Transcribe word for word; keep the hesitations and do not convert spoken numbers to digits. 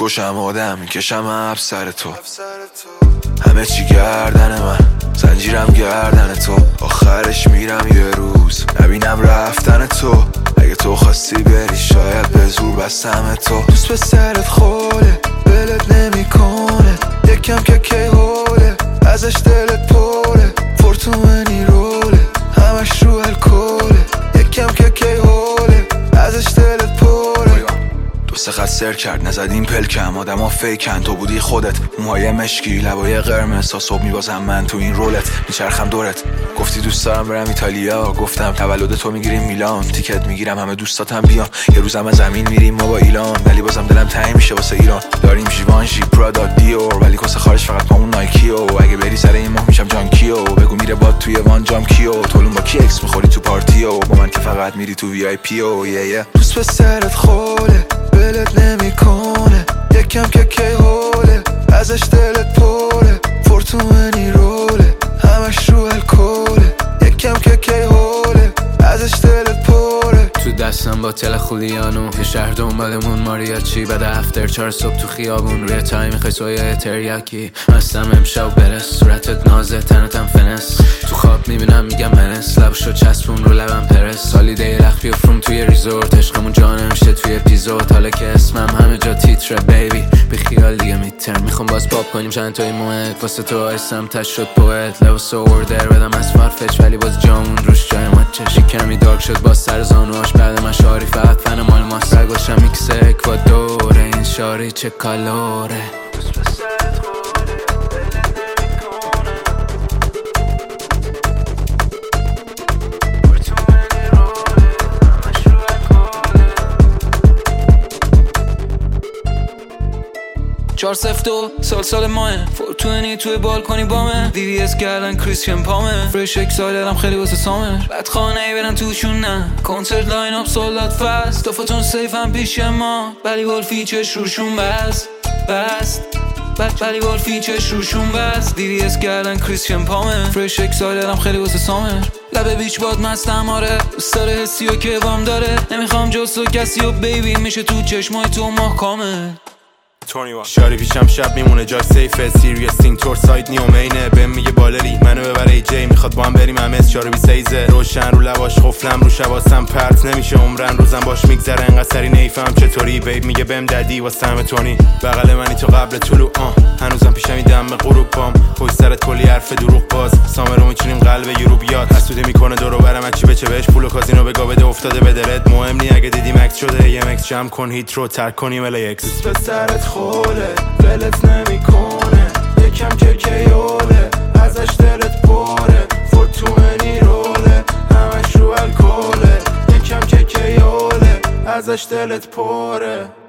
میکشم آدم میکشم اب سر تو، همه چی گردن من، زنجیرم گردن تو، آخرش میرم یه روز نبینم رفتن تو. اگه تو خواستی بری شاید به زور بستم تو. دوست به سرت خوله بلت نمیکنه، یکم که کی هوله ازش دلت پره، فورتومنی روله همش رو الکله، یکم که کی هوله ازش دلت پره. دو سه خط سر کرد نزدیم پلکم، آدم ها فیکن تو بودی خودت، موهای مشکی لبای قرمز تا صبح میبازم من تو این رولت، میچرخم دورت. گفتی دوست دارم برم ایتالیا، گفتم تولد تو میگیریم میلان، تیکت میگیرم همه دوستاتم بیان، یه روزم از زمین میریم ما با ایلان، ولی بازم دلم تنگ میشه واسه ایران. داریم ژیوانژی پرادا دیور، ولی کس خارج فقط پامون نایکیو، اگه بری سر این ماه میشم جانکیو، بگو میره باد توی وان جام کیو، تولون با کی اکس میخوری تو پارتیو، با من که فقط میری تو وی آی پیو. یه یه دوست به سرت خوله بلت نمیکنه، یکم که کی هوله ازش دلت پره، فورتومنی روله همش رو الکله، یکم که کی هوله ازش دلت پره. تو دستم با تل خولیانو یه شهر دنبالمون ماریاچی، بعد افتر چهار صبح تو خیابون روی تای میخوای سویه تریاکی، هستم امشب برس صورتت نازه تنتم فنس، تو خواب میبینم میگم منس، لبشو چسبون رو لبم پرس، سالی دی لخ بیفروم توی ریزورت، عشقمون جانه میشه توی اپیزود، حالا که اسمم همه جا تیتره بیبی بی خیال دیگه میتر، میخوام باز پاپ کنیم چند تای موهت، واسه تو آیستم تش شد پوئت، لباس اوردر بدم از فارفچ ولی باز جامون روش جای مچش، کمی دارک شد باز سر زانوهاش بعد من شاری فقط فن مال ماست، سرگوشم میکس اکوادوره این شاری چه کالوره. چهار سفت و سال سال ماه فورتونی توی بالکنی بامه، وی وی اس کردن کریستین پامه، فرش اکسایلرم خیلی واسه سامر، بعد خانه ای برن توشون نه، کنسرت لاین اپ سولدات فست، دفتون سیف هم پیش ما، ولی بال فیچش روشون بست بست بعد ولی بال فیچش روشون بست، وی وی اس کردن کریستین پامه، فرش اکسایلرم خیلی واسه سامر، لبه بیچ باد مستم آره، دوست داره حسی و که بام داره، نمیخوام جز تو کسی و بیبی میشه تو چشمای تو ماه کامل. شاری پیشم شب میمونه جای سیفه، سیریس تینگ تور سایت نیومینه، بهم میگه بالری منو ببره ای جی، میخواد با هم بریم امس چهار بی سیزه، روشن رو لباش خفلم رو شباستم پرت نمیشه عمرن، روزم باش میگذره انقدر سری نیفهم چطوری، بیب میگه بهم ددی واسه همه تونی، بغل منی تو قبل طلوع آه، هنوزم پیشم این دم غروب پام، پشت سرت کلی حرف دروغ باز، سامرو میچینیم قلب یورو بیاد، حسوده میکنه دورو برم چی بچه بهش، پول و کازینو بگا بده افتاده به دلت، مهم نی اگه دیدی مکس شده یه مکس جمع کن هیت رو ترک کنیم ال ایکس. به سرت خوله ولت نمیکنه، یکم که کیوله ازش دلت پره، فورتومنی روله همش رو الکله، یکم که کیوله ازش دلت پره.